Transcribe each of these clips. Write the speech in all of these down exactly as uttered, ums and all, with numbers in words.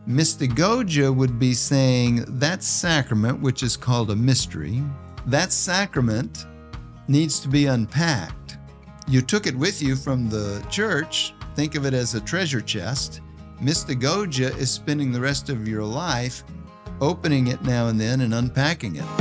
Mystagogia would be saying that sacrament, which is called a mystery, that sacrament needs to be unpacked. You took it with you from the church. Think of it as a treasure chest. Mystagogia is spending the rest of your life opening it now and then and unpacking it.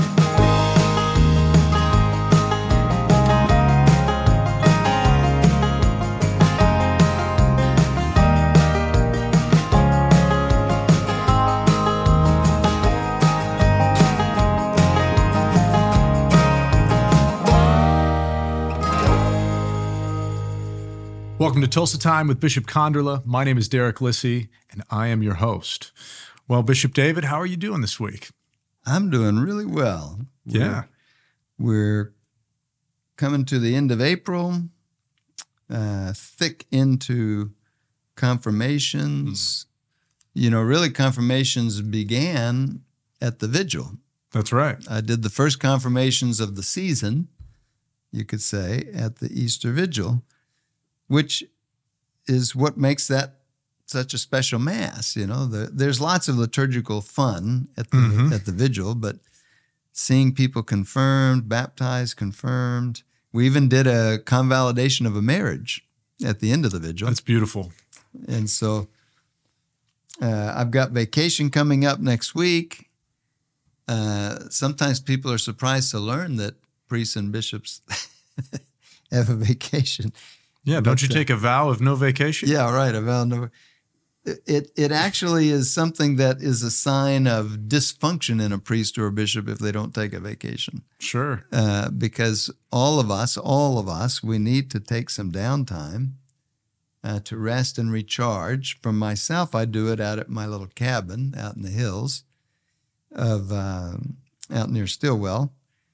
Welcome to Tulsa Time with Bishop Konderla. My name is Derek Lissy, and I am your host. Well, Bishop David, how are you doing this week? I'm doing really well. Yeah. We're, we're coming to the end of April, uh, thick into confirmations. Mm. You know, really confirmations began at the vigil. That's right. I did the first confirmations of the season, you could say, at the Easter Vigil, which is what makes that such a special Mass. You know, the, there's lots of liturgical fun at the, mm-hmm. at the Vigil, but seeing people confirmed, baptized, confirmed. We even did a convalidation of a marriage at the end of the Vigil. That's beautiful. And so uh, I've got vacation coming up next week. Uh, sometimes people are surprised to learn that priests and bishops have a vacation. Yeah, don't you take a vow of no vacation? Yeah, right, a vow of no. It it actually is something that is a sign of dysfunction in a priest or a bishop if they don't take a vacation. Sure. Uh, because all of us, all of us, we need to take some downtime uh, to rest and recharge. For myself, I do it out at my little cabin out in the hills of uh, out near Stillwell.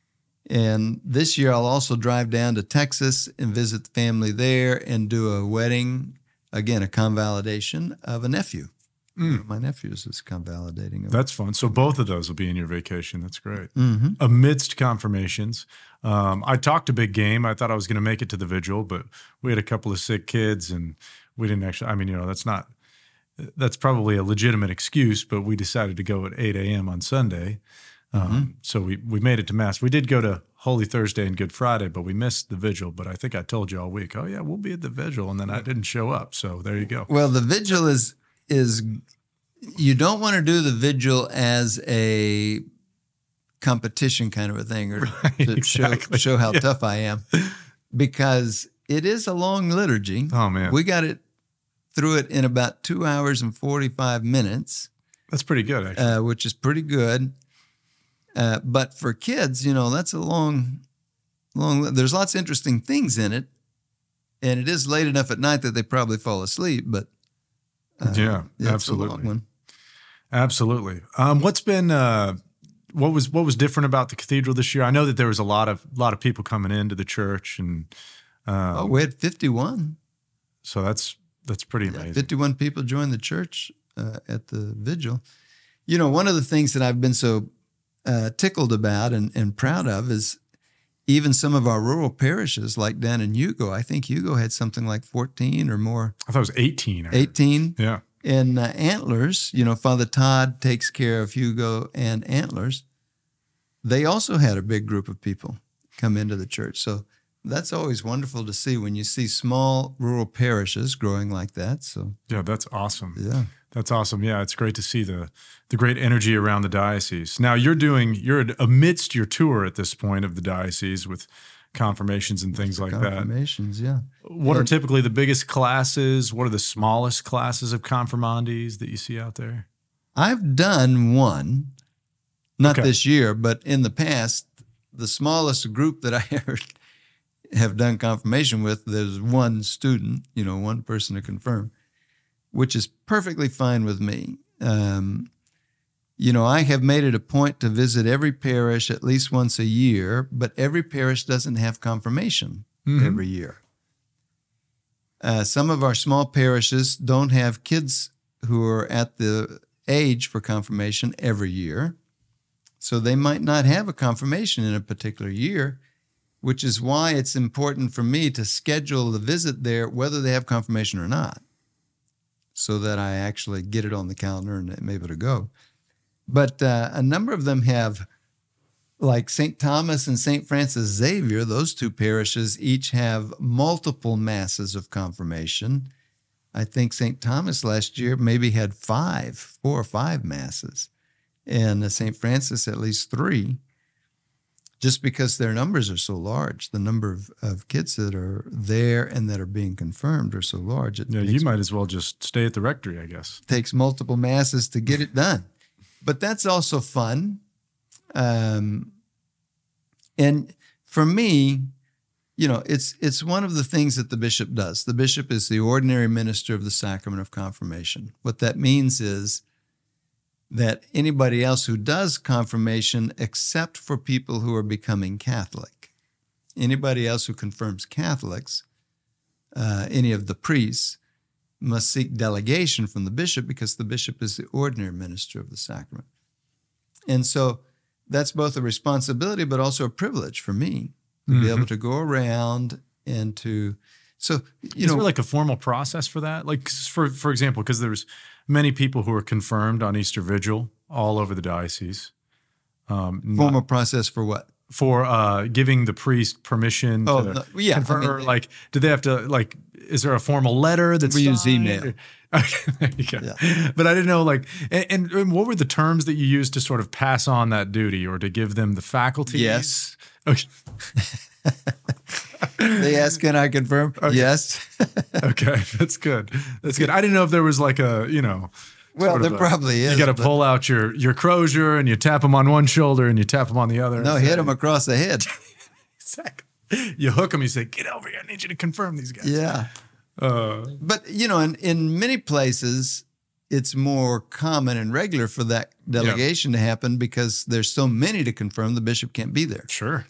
And this year, I'll also drive down to Texas and visit the family there and do a wedding, again, a convalidation of a nephew. Mm. One of my nephews is convalidating. That's fun. So both of those will be in your vacation. That's great. Mm-hmm. Amidst confirmations, um, I talked a big game. I thought I was going to make it to the vigil, but we had a couple of sick kids, and we didn't actually, I mean, you know, that's not, that's probably a legitimate excuse, but we decided to go at eight a.m. on Sunday. Um, mm-hmm. So we, we made it to Mass. We did go to Holy Thursday and Good Friday, but we missed the vigil. But I think I told you all week, oh, yeah, we'll be at the vigil. And then I didn't show up. So there you go. Well, the vigil is, is you don't want to do the vigil as a competition kind of a thing or right, to exactly. show, show how yeah. tough I am, because it is a long liturgy. Oh, man. We got it through it in about two hours and forty-five minutes. That's pretty good, actually. Uh, which is pretty good. Uh, but for kids, you know, that's a long, long, there's lots of interesting things in it. And it is late enough at night that they probably fall asleep, but uh, yeah, yeah, absolutely. It's a long one. Absolutely. Um, what's been, uh, what was, what was different about the cathedral this year? I know that there was a lot of, lot of people coming into the church and, um, oh, we had fifty-one. So that's, that's pretty amazing. Yeah, fifty-one people joined the church uh, at the vigil. You know, one of the things that I've been so Uh, tickled about and, and proud of is even some of our rural parishes, like down in Hugo. I think Hugo had something like fourteen or more. I thought it was eighteen. eighteen. Yeah. And uh, Antlers, you know, Father Todd takes care of Hugo and Antlers. They also had a big group of people come into the church. So that's always wonderful to see when you see small rural parishes growing like that. So yeah, that's awesome. Yeah. That's awesome. Yeah, it's great to see the the great energy around the diocese. Now you're doing you're amidst your tour at this point of the diocese with confirmations and things like confirmations, that. Confirmations, yeah. What and, are typically the biggest classes? What are the smallest classes of confirmandes that you see out there? I've done one, not okay. this year, but in the past. The smallest group that I ever have done confirmation with, there's one student, you know, one person to confirm, which is perfectly fine with me. Um, you know, I have made it a point to visit every parish at least once a year, but every parish doesn't have confirmation mm-hmm. every year. Uh, some of our small parishes don't have kids who are at the age for confirmation every year, so they might not have a confirmation in a particular year, which is why it's important for me to schedule the visit there whether they have confirmation or not. so that I actually get it on the calendar and I'm able to go. But uh, a number of them have, like Saint Thomas and Saint Francis Xavier, those two parishes each have multiple masses of confirmation. I think Saint Thomas last year maybe had five, four or five masses, and Saint Francis at least three, just because their numbers are so large. The number of, of kids that are there and that are being confirmed are so large. It Yeah, takes, you might as well just stay at the rectory, I guess. takes multiple masses to get it done. But that's also fun. Um, and for me, you know, it's it's one of the things that the bishop does. The bishop is the ordinary minister of the sacrament of confirmation. What that means is that anybody else who does confirmation, except for people who are becoming Catholic, anybody else who confirms Catholics, uh, any of the priests, must seek delegation from the bishop, because the bishop is the ordinary minister of the sacrament. And so that's both a responsibility but also a privilege for me to Mm-hmm. be able to go around and to, so, you Is know. there like a formal process for that? Like, 'cause for for example, because there's many people who are confirmed on Easter Vigil all over the diocese. Um, not- Formal process for what? for uh, giving the priest permission Oh, to no, yeah, I confirm, mean, or like, do they have to, like, is there a formal letter that's We use signed? email. Okay, there you go. Yeah. But I didn't know, like, and, and, and what were the terms that you used to sort of pass on that duty or to give them the faculties? Yes. Okay. They ask, can I confirm? Yes. Okay, that's good. That's good. I didn't know if there was like a, you know, Well, sort of there a- probably is. You got to but pull out your your crozier and you tap them on one shoulder and you tap them on the other. No, and hit say- them across the head. Exactly. You hook them. You say, "Get over here. I need you to confirm these guys." Yeah. Uh, But, you know, in, in many places, it's more common and regular for that delegation to happen because there's so many to confirm, the bishop can't be there. sure.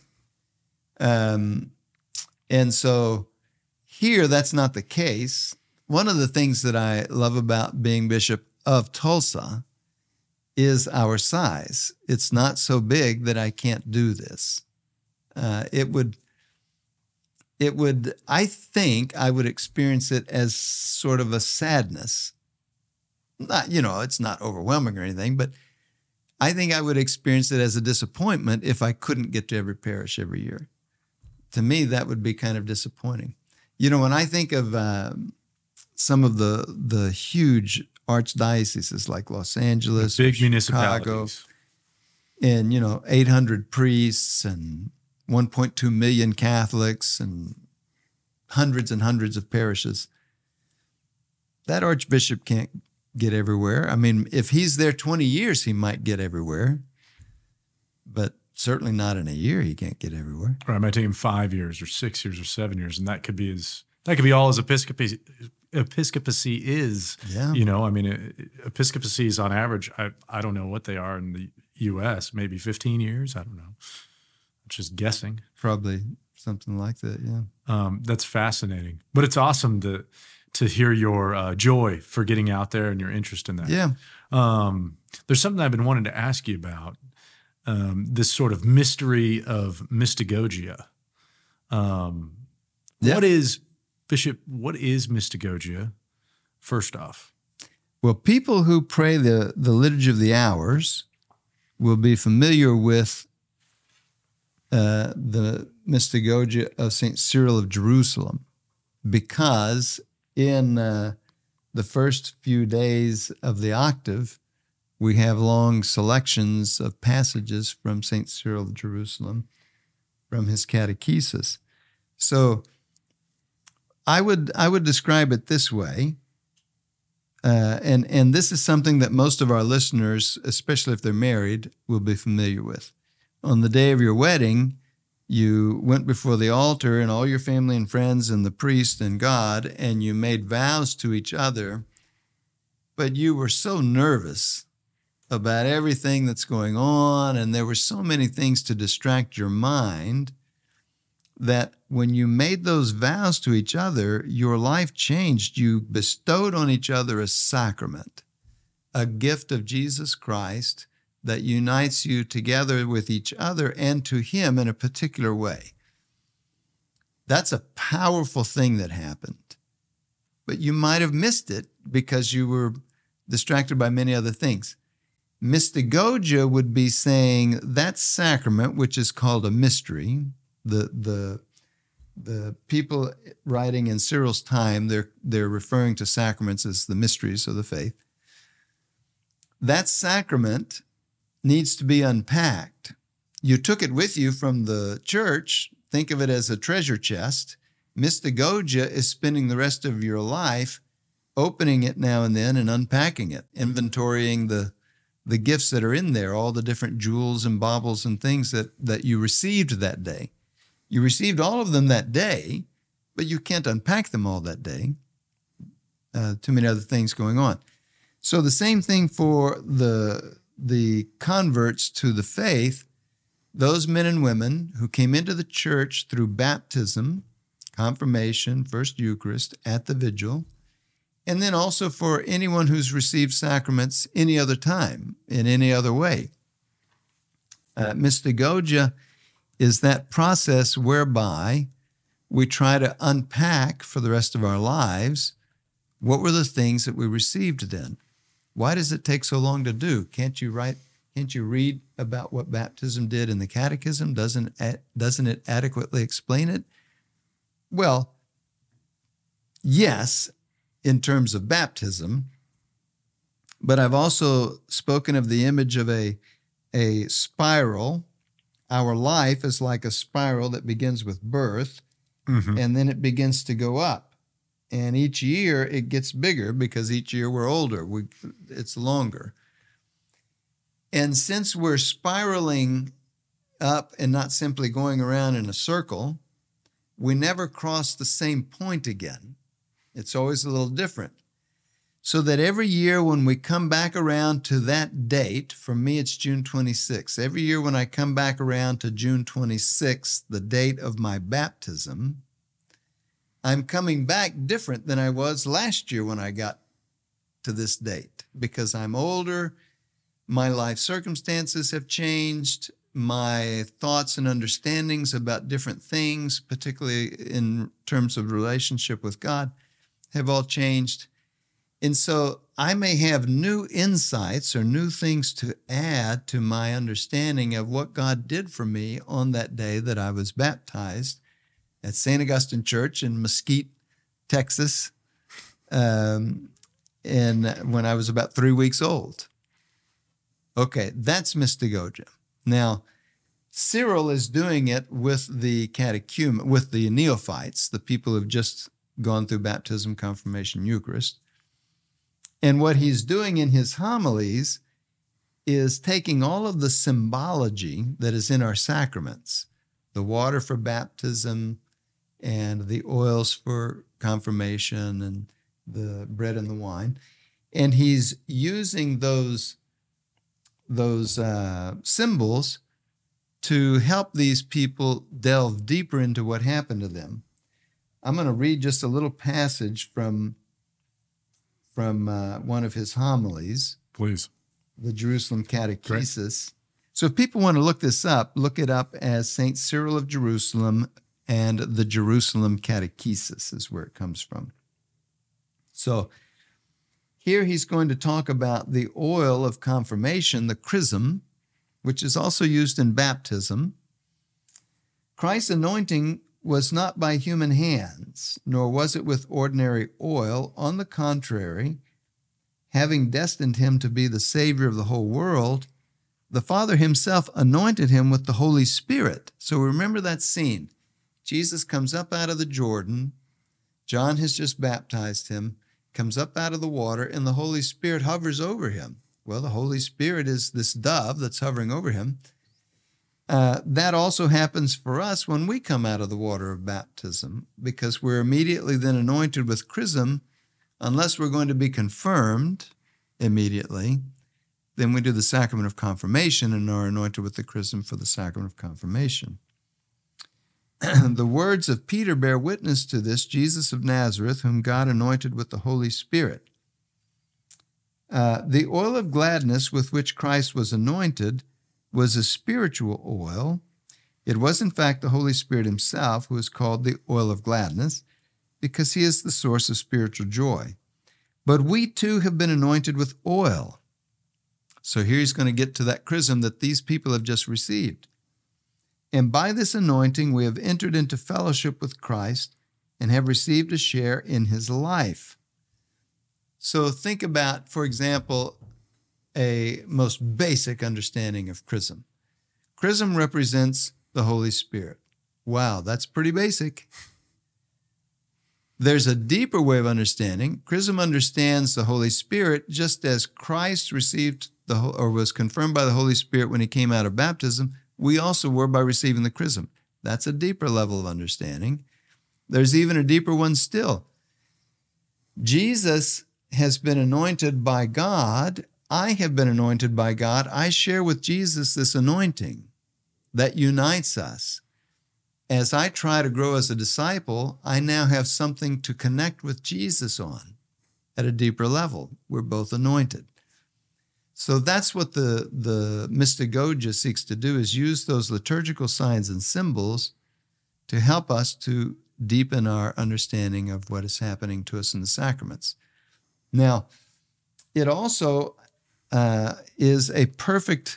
Um, and so here, that's not the case. One of the things that I love about being bishop of Tulsa is our size. It's not so big that I can't do this. Uh, it would, it would, I think I would experience it as sort of a sadness. Not, you know, it's not overwhelming or anything, but I think I would experience it as a disappointment if I couldn't get to every parish every year. To me, that would be kind of disappointing. You know, when I think of um, some of the the huge archdioceses like Los Angeles, Big or Chicago, municipalities. and, you know, eight hundred priests and one point two million Catholics and hundreds and hundreds of parishes, that archbishop can't get everywhere. I mean, if he's there twenty years, he might get everywhere, but certainly not in a year. He can't get everywhere. Or it might take him five years or six years or seven years, and that could be his. That could be all his episcopacy. Episcopacy is. Yeah. You know, I mean, uh, episcopacies on average. I I don't know what they are in the U S. Maybe fifteen years. I don't know. I'm just guessing. Probably something like that, yeah. Um, that's fascinating, but it's awesome to to hear your uh, joy for getting out there and your interest in that. Yeah. Um, there's something I've been wanting to ask you about. Um, this sort of mystery of mystagogia. Um, Yeah. What is, Bishop, what is mystagogia, first off? Well, people who pray the, the Liturgy of the Hours will be familiar with uh, the mystagogia of Saint Cyril of Jerusalem, because in uh, the first few days of the octave, we have long selections of passages from Saint Cyril of Jerusalem from his catechesis. So I would I would describe it this way, uh, and and this is something that most of our listeners, especially if they're married, will be familiar with. On the day of your wedding, you went before the altar and all your family and friends and the priest and God, and you made vows to each other, but you were so nervous about everything that's going on, and there were so many things to distract your mind, that when you made those vows to each other, your life changed. You bestowed on each other a sacrament, a gift of Jesus Christ that unites you together with each other and to him in a particular way. That's a powerful thing that happened. But you might have missed it because you were distracted by many other things. Mystagogia would be saying that sacrament, which is called a mystery. The the the people writing in Cyril's time, they're they're referring to sacraments as the mysteries of the faith. That sacrament needs to be unpacked. You took it with you from the church. Think of it as a treasure chest. Mystagogia is spending the rest of your life opening it now and then and unpacking it, inventorying the the gifts that are in there, all the different jewels and baubles and things that, that you received that day. You received all of them that day, but you can't unpack them all that day. Uh, too many other things going on. So the same thing for the, the converts to the faith, those men and women who came into the church through baptism, confirmation, First Eucharist, at the vigil, and then also for anyone who's received sacraments any other time, in any other way. Uh, Mystagogia is that process whereby we try to unpack for the rest of our lives what were the things that we received then. Why does it take so long to do? Can't you write? Can't you read about what baptism did in the Catechism? Doesn't doesn't it adequately explain it? Well, yes, in terms of baptism, but I've also spoken of the image of a, a spiral. Our life is like a spiral that begins with birth, mm-hmm. and then it begins to go up. And each year it gets bigger because each year we're older. We, it's longer. And since we're spiraling up and not simply going around in a circle, we never cross the same point again. It's always a little different. So that every year when we come back around to that date, for me it's June twenty-sixth, every year when I come back around to June twenty-sixth, the date of my baptism, I'm coming back different than I was last year when I got to this date, because I'm older, my life circumstances have changed, my thoughts and understandings about different things, particularly in terms of relationship with God, have all changed. And so I may have new insights or new things to add to my understanding of what God did for me on that day that I was baptized at Saint Augustine Church in Mesquite, Texas, um, and when I was about three weeks old. Okay, that's Mystagogia. Now, Cyril is doing it with the catechumen, with the neophytes, the people who've just gone through baptism, confirmation, Eucharist. And what he's doing in his homilies is taking all of the symbology that is in our sacraments, the water for baptism and the oils for confirmation and the bread and the wine, and he's using those, those uh, symbols to help these people delve deeper into what happened to them. I'm going to read just a little passage from, from uh, one of his homilies. Please. The Jerusalem Catechesis. Great. So if people want to look this up, look it up as Saint Cyril of Jerusalem, and the Jerusalem Catechesis is where it comes from. So here he's going to talk about the oil of confirmation, the chrism, which is also used in baptism. Christ's anointing was not by human hands, nor was it with ordinary oil. On the contrary, having destined him to be the Savior of the whole world, the Father himself anointed him with the Holy Spirit. So remember that scene. Jesus comes up out of the Jordan. John has just baptized him, comes up out of the water, and the Holy Spirit hovers over him. Well, the Holy Spirit is this dove that's hovering over him. Uh, that also happens for us when we come out of the water of baptism, because we're immediately then anointed with chrism. Unless we're going to be confirmed immediately, then we do the sacrament of confirmation and are anointed with the chrism for the sacrament of confirmation. The words of Peter bear witness to this: Jesus of Nazareth, whom God anointed with the Holy Spirit. Uh, the oil of gladness with which Christ was anointed was a spiritual oil. It was, in fact, the Holy Spirit himself who is called the oil of gladness, because he is the source of spiritual joy. But we too have been anointed with oil. So here he's going to get to that chrism that these people have just received. And by this anointing, we have entered into fellowship with Christ and have received a share in his life. So think about, for example, a most basic understanding of chrism. Chrism represents the Holy Spirit. Wow, that's pretty basic. There's a deeper way of understanding. Chrism understands the Holy Spirit just as Christ received the or was confirmed by the Holy Spirit when he came out of baptism. We also were by receiving the chrism. That's a deeper level of understanding. There's even a deeper one still. Jesus has been anointed by God. I have been anointed by God. I share with Jesus this anointing that unites us. As I try to grow as a disciple, I now have something to connect with Jesus on at a deeper level. We're both anointed. So that's what the, the mystagogia seeks to do, is use those liturgical signs and symbols to help us to deepen our understanding of what is happening to us in the sacraments. Now, it also uh, is a perfect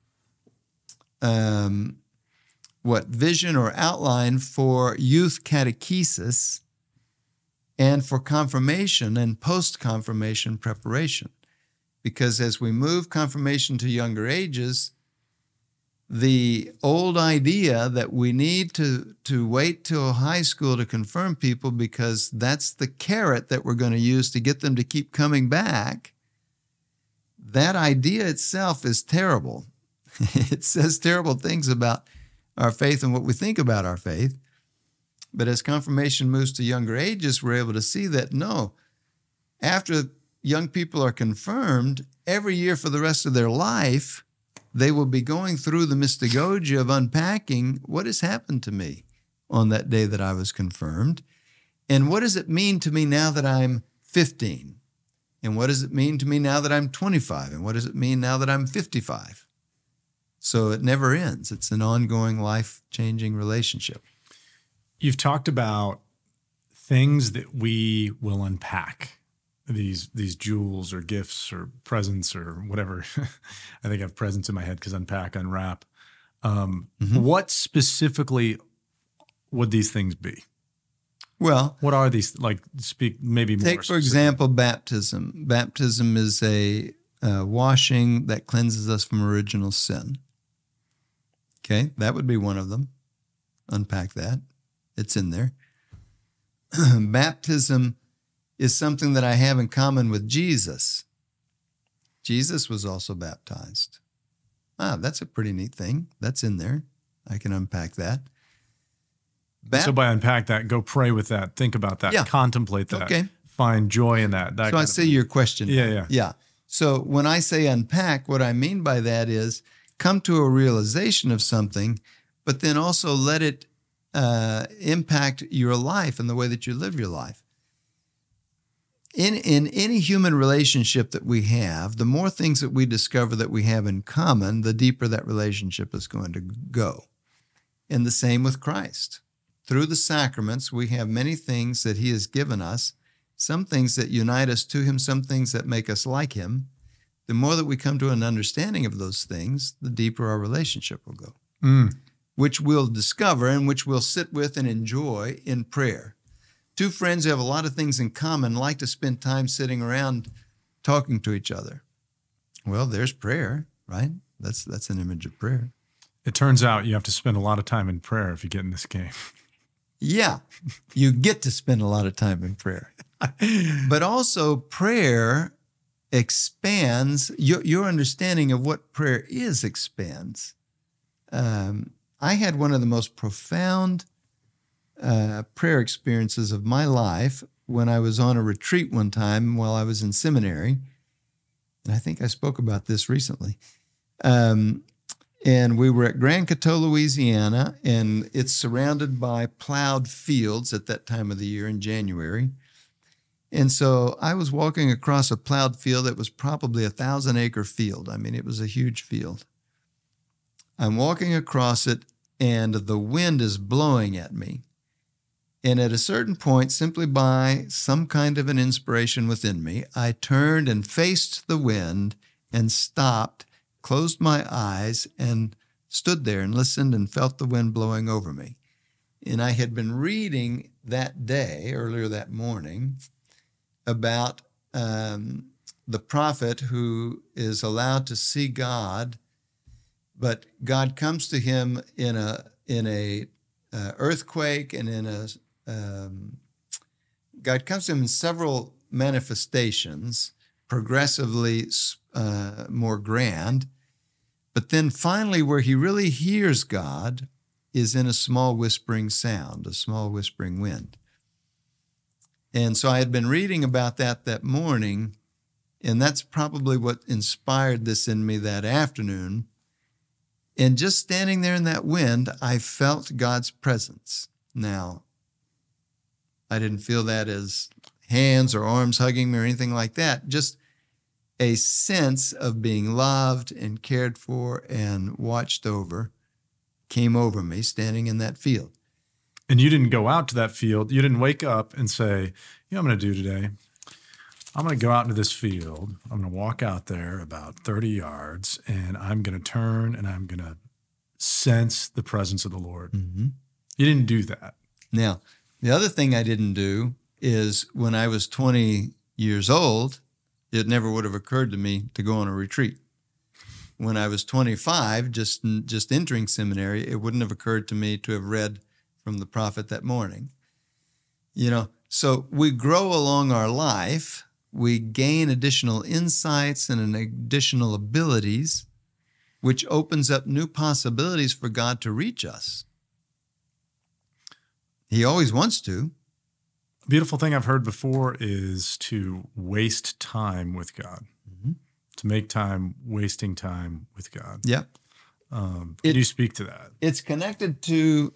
um, what vision or outline for youth catechesis and for confirmation and post-confirmation preparation. Because as we move confirmation to younger ages, the old idea that we need to, to wait till high school to confirm people because that's the carrot that we're going to use to get them to keep coming back, that idea itself is terrible. It says terrible things about our faith and what we think about our faith. But as confirmation moves to younger ages, we're able to see that, no, after young people are confirmed, every year for the rest of their life, they will be going through the mystagogia of unpacking what has happened to me on that day that I was confirmed, and what does it mean to me now that I'm fifteen, and what does it mean to me now that I'm twenty-five, and what does it mean now that I'm fifty-five? So it never ends. It's an ongoing, life-changing relationship. You've talked about things that we will unpack. These these jewels or gifts or presents or whatever. I think I have presents in my head because unpack, unwrap. Um, mm-hmm. What specifically would these things be? Well, what are these? Like, speak maybe more. Take, for example, baptism. Baptism is a uh, washing that cleanses us from original sin. Okay, that would be one of them. Unpack that. It's in there. Baptism is something that I have in common with Jesus. Jesus was also baptized. Ah, that's a pretty neat thing. That's in there. I can unpack that. Bap- so by unpack that, go pray with that. Think about that. Yeah. Contemplate that. Okay. Find joy in that. that so I see your question. Yeah, yeah. Yeah. So when I say unpack, what I mean by that is come to a realization of something, but then also let it uh, impact your life and the way that you live your life. In, in any human relationship that we have, the more things that we discover that we have in common, the deeper that relationship is going to go. And the same with Christ. Through the sacraments, we have many things that he has given us, some things that unite us to him, some things that make us like him. The more that we come to an understanding of those things, the deeper our relationship will go, mm. which we'll discover and which we'll sit with and enjoy in prayer. Two friends who have a lot of things in common like to spend time sitting around talking to each other. Well, there's prayer, right? That's that's an image of prayer. It turns out you have to spend a lot of time in prayer if you get in this game. Yeah, you get to spend a lot of time in prayer. But also prayer expands, your, your understanding of what prayer is expands. Um, I had one of the most profound Uh, prayer experiences of my life when I was on a retreat one time while I was in seminary. And I think I spoke about this recently. Um, and we were at Grand Coteau, Louisiana, and it's surrounded by plowed fields at that time of the year in January. And so I was walking across a plowed field that was probably a thousand acre field. I mean, it was a huge field. I'm walking across it and the wind is blowing at me. And at a certain point, simply by some kind of an inspiration within me, I turned and faced the wind and stopped, closed my eyes, and stood there and listened and felt the wind blowing over me. And I had been reading that day, earlier that morning, about um, the prophet who is allowed to see God, but God comes to him in a in a uh, earthquake and in a um, God comes to him in several manifestations, progressively uh, more grand, but then finally where he really hears God is in a small whispering sound, a small whispering wind. And so I had been reading about that that morning, and that's probably what inspired this in me that afternoon. And just standing there in that wind, I felt God's presence. Now, I didn't feel that as hands or arms hugging me or anything like that, just a sense of being loved and cared for and watched over came over me standing in that field. And you didn't go out to that field. You didn't wake up and say, you know what I'm going to do today? I'm going to go out into this field. I'm going to walk out there about thirty yards, and I'm going to turn and I'm going to sense the presence of the Lord. Mm-hmm. You didn't do that. Now, the other thing I didn't do is when I was twenty years old, it never would have occurred to me to go on a retreat. When I was twenty-five, just, just entering seminary, it wouldn't have occurred to me to have read from the prophet that morning. You know, so we grow along our life, we gain additional insights and additional abilities, which opens up new possibilities for God to reach us. He always wants to. A beautiful thing I've heard before is to waste time with God, mm-hmm. to make time wasting time with God. Yep. Um, can it, you speak to that? It's connected to,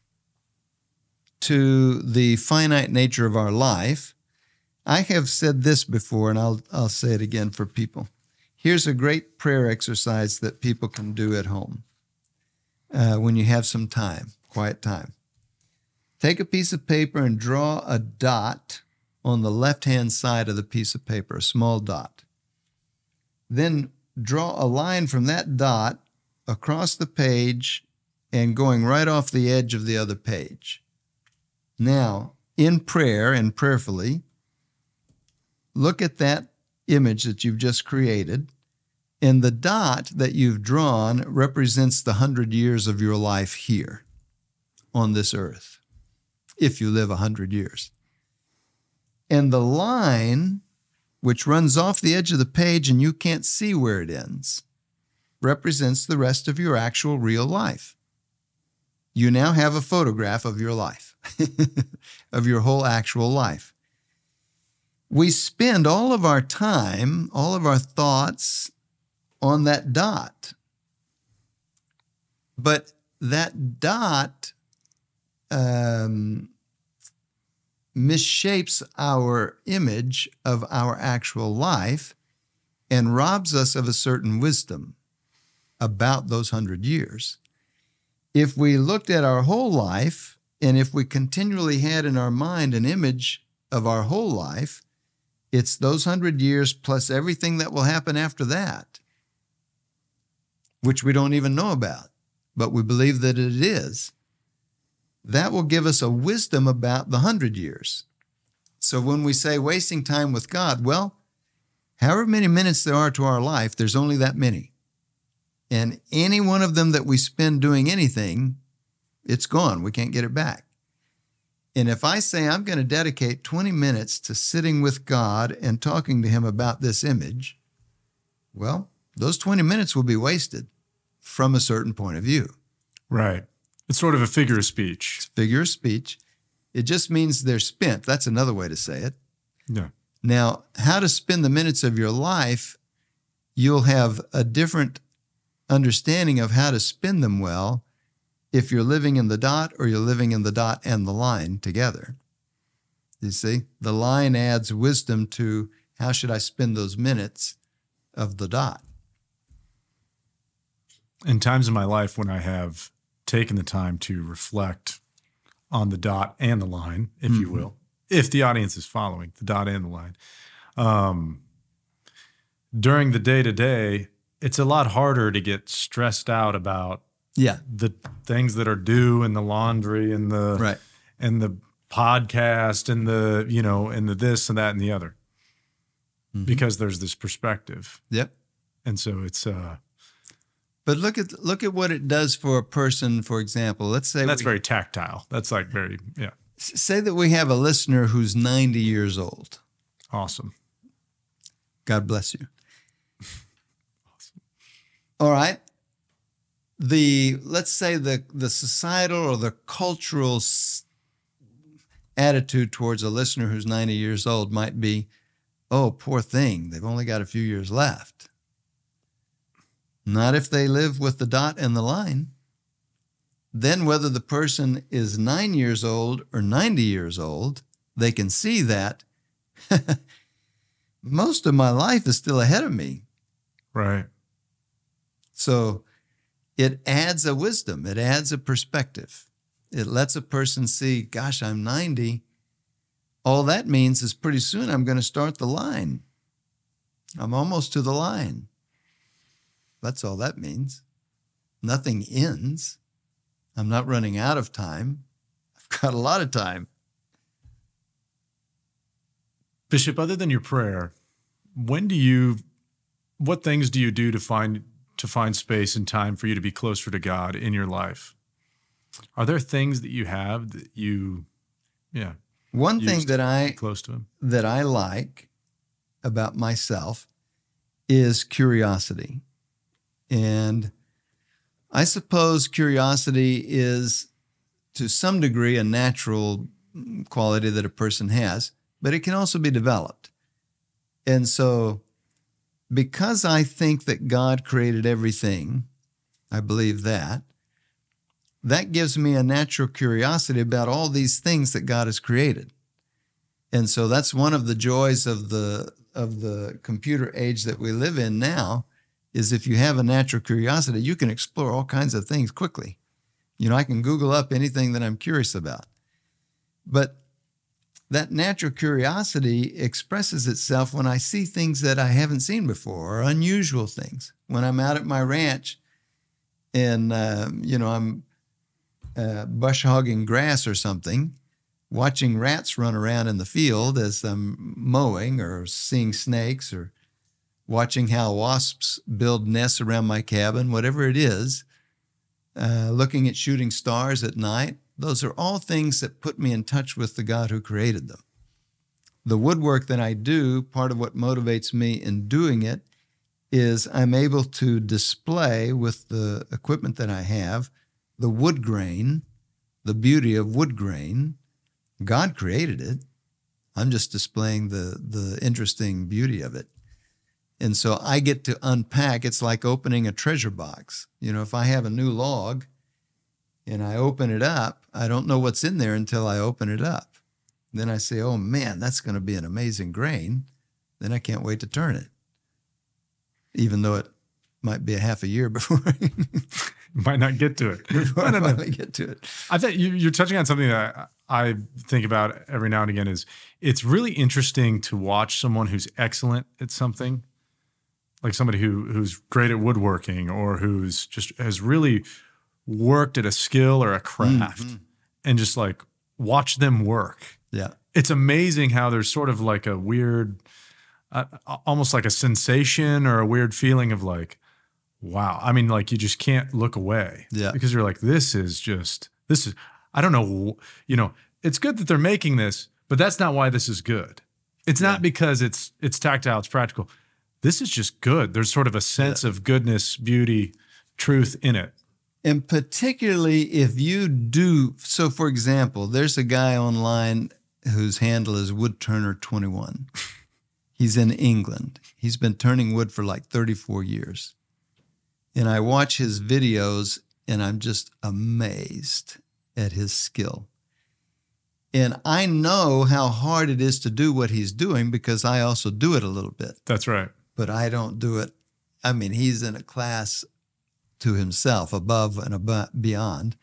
to the finite nature of our life. I have said this before, and I'll, I'll say it again for people. Here's a great prayer exercise that people can do at home uh, when you have some time, quiet time. Take a piece of paper and draw a dot on the left-hand side of the piece of paper, a small dot. Then draw a line from that dot across the page and going right off the edge of the other page. Now, in prayer and prayerfully, look at that image that you've just created, and the dot that you've drawn represents the hundred years of your life here on this earth, if you live a hundred years. And the line, which runs off the edge of the page and you can't see where it ends, represents the rest of your actual real life. You now have a photograph of your life, of your whole actual life. We spend all of our time, all of our thoughts on that dot. But that dot um, misshapes our image of our actual life and robs us of a certain wisdom about those hundred years. If we looked at our whole life, and if we continually had in our mind an image of our whole life, it's those hundred years plus everything that will happen after that, which we don't even know about, but we believe that it is. That will give us a wisdom about the hundred years. So when we say wasting time with God, well, however many minutes there are to our life, there's only that many. And any one of them that we spend doing anything, it's gone. We can't get it back. And if I say I'm going to dedicate twenty minutes to sitting with God and talking to him about this image, well, those twenty minutes will be wasted from a certain point of view. Right. It's sort of a figure of speech. It's figure of speech. It just means they're spent. That's another way to say it. Yeah. Now, how to spend the minutes of your life, you'll have a different understanding of how to spend them well if you're living in the dot or you're living in the dot and the line together. You see, the line adds wisdom to how should I spend those minutes of the dot. In times in my life when I have taken the time to reflect on the dot and the line, if Mm-hmm. you will, if the audience is following the dot and the line. Um, during the day to day, it's a lot harder to get stressed out about Yeah. the things that are due and the laundry and the Right. and the podcast and the, you know, and the this and that and the other, Mm-hmm. because there's this perspective. Yep. And so it's, uh, But look at look at what it does for a person. For example, let's say that's we, very tactile. That's like very, yeah, say that we have a listener who's ninety years old. awesome. God bless you. All right. The let's say the the societal or the cultural s- attitude towards a listener who's ninety years old might be, oh, poor thing, they've only got a few years left. Not if they live with the dot and the line. Then whether the person is nine years old or ninety years old, they can see that most of my life is still ahead of me. Right. So it adds a wisdom. It adds a perspective. It lets a person see, gosh, I'm ninety. All that means is pretty soon I'm going to start the line. I'm almost to the line. That's all that means. Nothing ends. I'm not running out of time. I've got a lot of time. Bishop, other than your prayer, when do you, what things do you do to find, to find space and time for you to be closer to God in your life? Are there things that you have that you, yeah, One thing use to that I be close to Him? that I like about myself is curiosity. And I suppose curiosity is to some degree a natural quality that a person has, but it can also be developed. And so because I think that God created everything, I believe that, that gives me a natural curiosity about all these things that God has created. And so that's one of the joys of the of the computer age that we live in now, is if you have a natural curiosity, you can explore all kinds of things quickly. You know, I can Google up anything that I'm curious about. But that natural curiosity expresses itself when I see things that I haven't seen before, or unusual things. When I'm out at my ranch and, uh, you know, I'm uh, bush hogging grass or something, watching rats run around in the field as I'm mowing, or seeing snakes, or watching how wasps build nests around my cabin, whatever it is, uh, looking at shooting stars at night, those are all things that put me in touch with the God who created them. The woodwork that I do, part of what motivates me in doing it is I'm able to display with the equipment that I have the wood grain, the beauty of wood grain. God created it. I'm just displaying the, the interesting beauty of it. And so I get to unpack. It's like opening a treasure box. You know, if I have a new log and I open it up, I don't know what's in there until I open it up. Then I say, oh man, that's going to be an amazing grain. Then I can't wait to turn it, even though it might be a half a year before I, Might not get to it. before I I don't know. finally get to it. I think you, you're touching on something that I, I think about every now and again. Is it's really interesting to watch someone who's excellent at something, like somebody who who's great at woodworking, or who's just has really worked at a skill or a craft, Mm-hmm. and just like watch them work. Yeah. It's amazing how there's sort of like a weird, uh, almost like a sensation or a weird feeling of like, wow. I mean, like you just can't look away. Yeah. Because you're like, this is just, this is, I don't know, you know, it's good that they're making this, but that's not why this is good. It's not because it's it's tactile, it's practical. This is just good. There's sort of a sense of goodness, beauty, truth in it. And particularly if you do, so for example, there's a guy online whose handle is Woodturner twenty-one. He's in England. He's been turning wood for like thirty-four years. And I watch his videos and I'm just amazed at his skill. And I know how hard it is to do what he's doing because I also do it a little bit, That's right. but I don't do it. I mean, he's in a class to himself, above and above, beyond.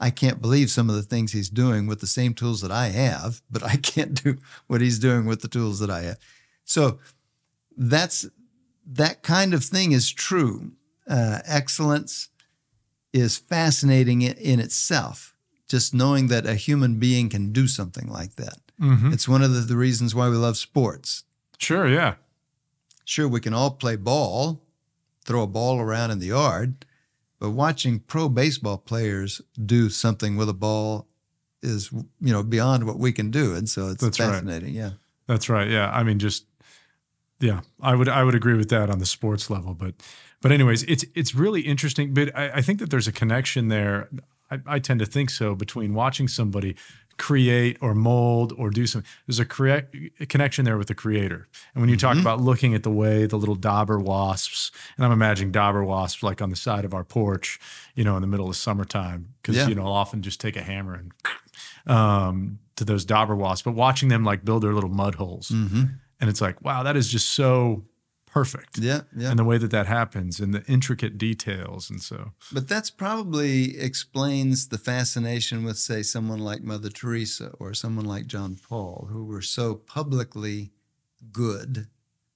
I can't believe some of the things he's doing with the same tools that I have, but I can't do what he's doing with the tools that I have. So that's that kind of thing is true. Uh, excellence is fascinating in, in itself. Just knowing that a human being can do something like that. Mm-hmm. It's one of the, the reasons why we love sports. Sure, yeah. Sure, we can all play ball, throw a ball around in the yard, but watching pro baseball players do something with a ball is, you know, beyond what we can do. And so it's That's fascinating. Right. Yeah. That's right. Yeah. I mean, just, yeah, I would, I would agree with that on the sports level, but, but anyways, it's, it's really interesting, but I, I think that there's a connection there. I, I tend to think so, between watching somebody create or mold or do something. There's a, correct, a connection there with the creator. And when you talk Mm-hmm. about looking at the way the little dauber wasps, and I'm imagining dauber wasps like on the side of our porch, you know, in the middle of summertime, because, Yeah. you know, I'll often just take a hammer and um, to those dauber wasps, but watching them like build their little mud holes. Mm-hmm. And it's like, wow, that is just so perfect. Yeah. Yeah. And the way that that happens and the intricate details. And so, But that's probably explains the fascination with, say, someone like Mother Teresa or someone like John Paul, who were so publicly good.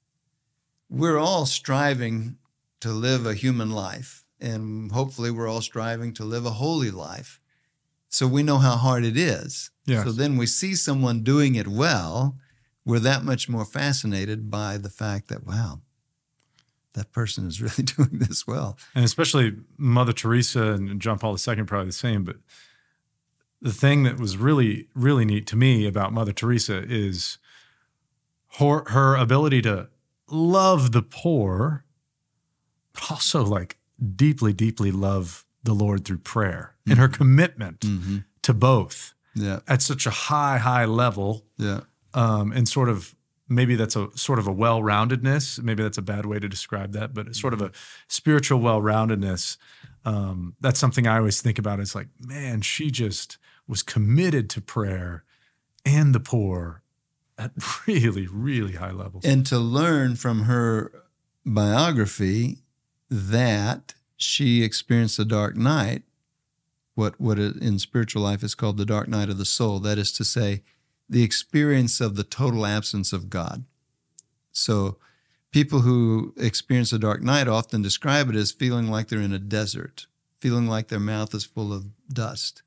We're all striving to live a human life, and hopefully we're all striving to live a holy life. So we know how hard it is. Yes. So then we see someone doing it well, we're that much more fascinated by the fact that, wow, that person is really doing this well. and especially Mother Teresa and John Paul the Second, probably the same. But the thing that was really, really neat to me about Mother Teresa is her, her ability to love the poor, but also like deeply, deeply love the Lord through prayer, mm-hmm. and her commitment Mm-hmm. to both Yeah. at such a high, high level. Yeah. Um, and sort of, maybe that's a sort of a well-roundedness. Maybe that's a bad way to describe that, but it's sort of a spiritual well-roundedness. Um, that's something I always think about. It's like, man, she just was committed to prayer and the poor at really, really high levels. And to learn from her biography that she experienced the dark night, what, what in spiritual life is called the dark night of the soul. That is to say, the experience of the total absence of God. So people who experience the dark night often describe it as feeling like they're in a desert, feeling like their mouth is full of dust.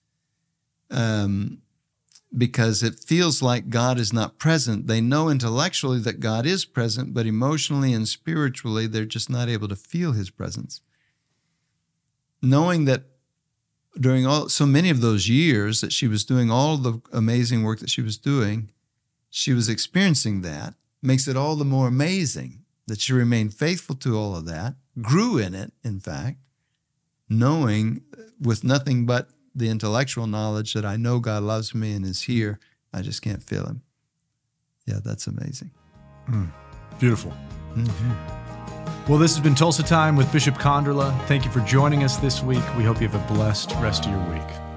Um, because it feels like God is not present. They know intellectually that God is present, but emotionally and spiritually, they're just not able to feel his presence. Knowing that during all so many of those years that she was doing all the amazing work that she was doing, she was experiencing that, makes it all the more amazing that she remained faithful to all of that, grew in it, in fact, knowing with nothing but the intellectual knowledge that I know God loves me and is here, I just can't feel him. Yeah, that's amazing. Mm, beautiful. Mm-hmm. Well, this has been Tulsa Time with Bishop Konderla. Thank you for joining us this week. We hope you have a blessed rest of your week.